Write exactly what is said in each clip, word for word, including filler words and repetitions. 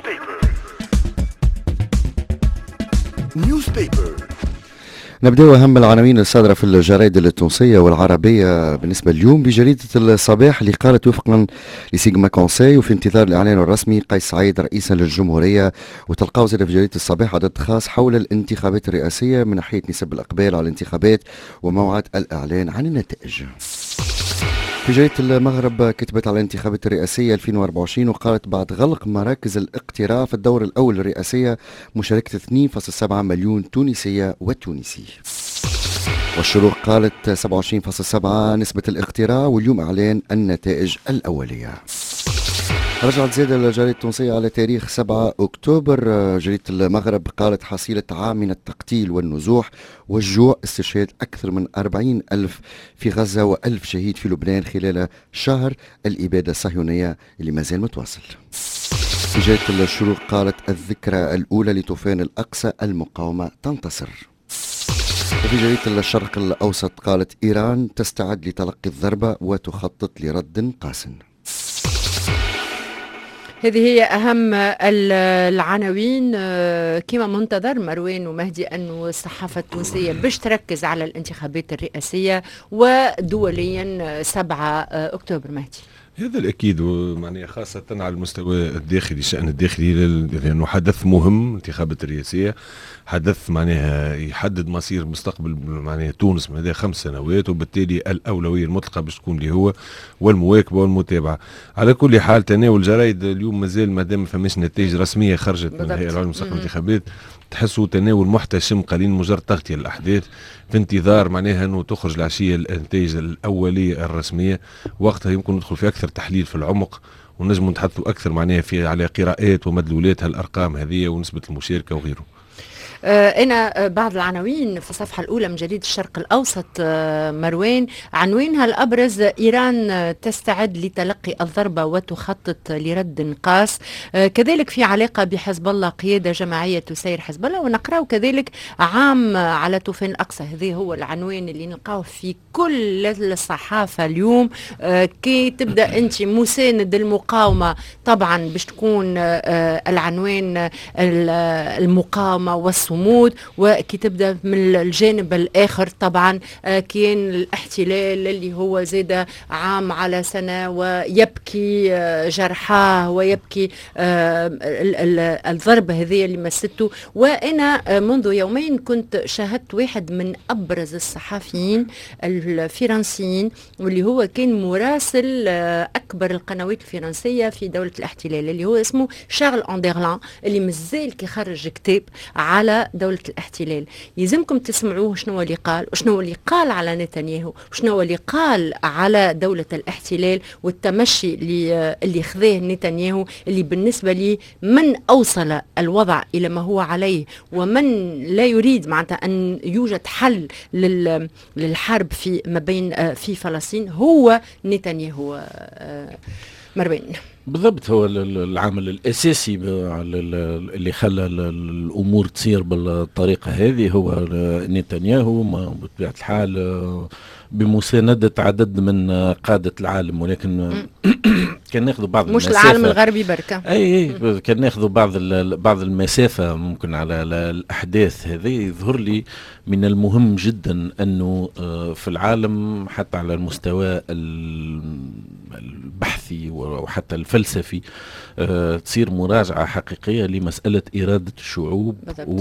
نيوزبيبر. نبدأ أهم العناوين الصادرة في الجرائد التونسية والعربية بالنسبة اليوم بجريدة الصباح اللي قالت وفقا لسيجما كونساي وفي انتظار الإعلان الرسمي قيس سعيد رئيسا للجمهورية. وتلقاو زاد في جريدة الصباح عدد خاص حول الانتخابات الرئاسية من ناحية نسب الإقبال على الانتخابات وموعد الإعلان عن النتائج. في جريدة المغرب كتبت على الانتخابات الرئاسية ألفين وأربعة وعشرين وقالت بعد غلق مراكز الاقتراع في الدور الأول الرئاسية مشاركة اثنين فاصلة سبعة مليون تونسية وتونسي. والشروق قالت سبعة وعشرين فاصلة سبعة نسبة الاقتراع واليوم إعلان النتائج الأولية. رجعت زيادة الجريدة التونسية على تاريخ سبعة أكتوبر. جريدة المغرب قالت حصيلة عام من التقتيل والنزوح والجوع، استشهاد أكثر من أربعين ألف في غزة وألف شهيد في لبنان خلال شهر الإبادة الصهيونية اللي ما زال متواصل. في جريدة الشروق قالت الذكرى الأولى لطوفان الأقصى المقاومة تنتصر. وفي جريدة الشرق الأوسط قالت إيران تستعد لتلقي الضربة وتخطط لرد قاس. هذه هي أهم العناوين. كما منتظر مروان ومهدي أنه الصحافة التونسية باش تركز على الانتخابات الرئاسية ودوليا سبعة أكتوبر. مهدي هذا الأكيد، معناها خاصة على المستوى الداخلي، الشأن الداخلي، لأنه حدث مهم. انتخابات الرئاسية حدث معناها يحدد مصير مستقبل معناها تونس مدى خمس سنوات، وبالتالي الأولوية المطلقة باش تكون اللي هو والمواكبة والمتابعة. على كل حال تناول الجرائد اليوم مازال مادام ما فماش نتائج رسمية خرجت من الهيئة العليا لمستقبل الانتخابات، تحسوا تناول محتشم قليل، مجرد تغطية الأحداث في انتظار معناها أنه تخرج العشية النتائج الأولية الرسمية. وقتها يمكن ندخل في أكثر تحليل في العمق ونجم نتحدثوا أكثر معناها في على قراءات ومدلولات هالأرقام هذه ونسبة المشاركة وغيره. أنا بعض العناوين في الصفحة الأولى من جريدة الشرق الأوسط مروان، عنوانها الأبرز إيران تستعد لتلقي الضربة وتخطط لرد قاس. كذلك في علاقة بحزب الله، قيادة جماعية تسير حزب الله. ونقرأ كذلك عام على طوفان الأقصى. هذا هو العنوان اللي نلقاه في كل الصحافة اليوم. كي تبدأ أنت مساند المقاومة طبعا باش تكون العنوان المقاومة والصمود، وكي تبدا من الجانب الاخر طبعا كان الاحتلال اللي هو زاد عام على سنه ويبكي جرحاه ويبكي الضربه هذه اللي مسته. وانا منذ يومين كنت شاهدت واحد من ابرز الصحفيين الفرنسيين واللي هو كان مراسل اكبر القنوات الفرنسيه في دوله الاحتلال اللي هو اسمه شارل اندرلان، اللي مازال كيخرج كتاب على دولة الاحتلال. يلزمكم تسمعوه شنو اللي قال وشنو اللي قال على نتنياهو وشنو اللي قال على دولة الاحتلال والتمشي اللي اللي خذاه نتنياهو، اللي بالنسبة لي من أوصل الوضع إلى ما هو عليه ومن لا يريد معناتها أن يوجد حل للحرب في ما بين في فلسطين هو نتنياهو. مروان بالضبط هو العامل الأساسي اللي خلى الأمور تصير بالطريقة هذه هو نتنياهو، بطبيعة الحال بمساندة عدد من قادة العالم. ولكن كان ناخذ بعض مش المسافة، العالم الغربي بركة، اي كان ناخذ بعض بعض المسافة ممكن على الأحداث هذه. يظهر لي من المهم جدا أنه في العالم حتى على المستوى البحثي وحتى الفلسفي تصير مراجعة حقيقية لمسألة إرادة الشعوب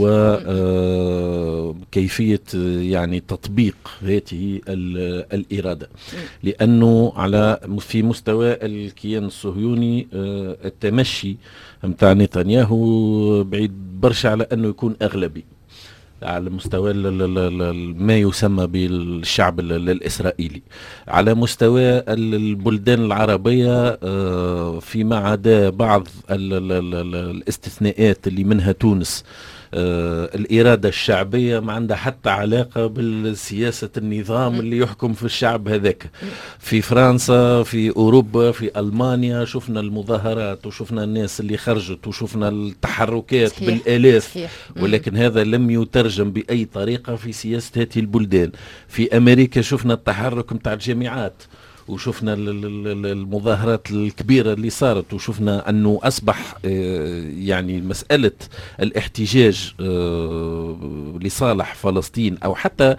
وكيفية يعني تطبيق هذه الإرادة، لأنه على في مستوى الكيان الصهيوني التمشي متاع نتنياهو بعيد برشا على أنه يكون أغلبي على مستوى ما يسمى بالشعب الإسرائيلي. على مستوى البلدان العربية فيما عدا بعض الاستثناءات اللي منها تونس، آه الإرادة الشعبية ما عندها حتى علاقة بالسياسة النظام اللي يحكم في الشعب هذاك. في فرنسا، في أوروبا، في ألمانيا شفنا المظاهرات وشفنا الناس اللي خرجت وشفنا التحركات صحيح. بالآلاف صحيح. ولكن هذا لم يترجم بأي طريقة في سياسة هذه البلدان. في أمريكا شفنا التحرك متاع الجامعات وشفنا المظاهرات الكبيرة اللي صارت، وشفنا أنه أصبح يعني مسألة الاحتجاج لصالح فلسطين أو حتى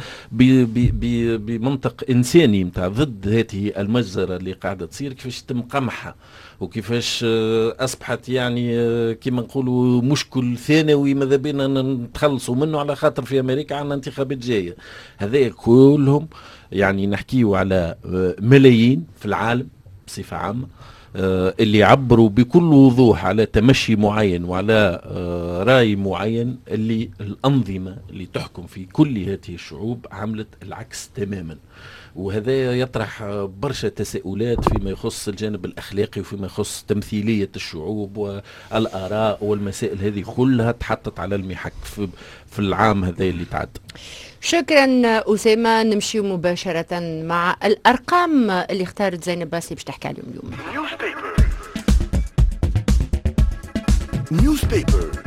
بمنطق إنساني متاع ضد هذه المجزرة اللي قاعدة تصير كيفاش تم قمحها، وكيفاش أصبحت يعني كما نقولوا مشكل ثانوي ماذا بينا نتخلصوا منه على خاطر في أمريكا عندنا انتخابات جاية. هذا كلهم يعني نحكيوا على ملايين في العالم بصفة عامة اللي يعبروا بكل وضوح على تمشي معين وعلى رأي معين، اللي الأنظمة اللي تحكم في كل هذه الشعوب عملت العكس تماما. وهذا يطرح برشا تساؤلات فيما يخص الجانب الأخلاقي وفيما يخص تمثيلية الشعوب والآراء والمسائل هذه كلها تحطت على المحك في, في العام هذا اللي تعد. شكرا أسامة. نمشي مباشرة مع الأرقام اللي اختارت زينب باسي باش تحكي عليهم اليوم. نيوز بيبر